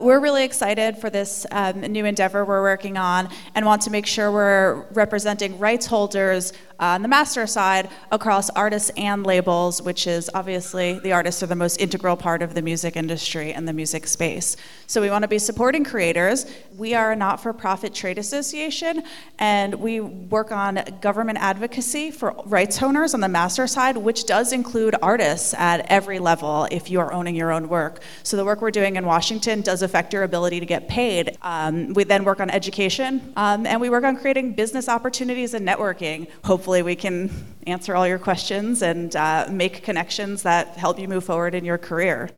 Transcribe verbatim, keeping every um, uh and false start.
we're really excited for this um, new endeavor we're working on and want to make sure we're representing rights holders uh, on the master side across artists and labels, which is obviously the artists are the most integral part of the music industry and the music space. So we want to be supporting creators. We are a not-for-profit trade association, and we work on government advocacy for rights owners on the master side, which does include artists at every level if you are owning your own work. So the work we're doing in Washington does affect your ability to get paid. Um, we then work on education, um, and we work on creating business opportunities and networking. Hopefully we can answer all your questions and uh, make connections that help you move forward in your career.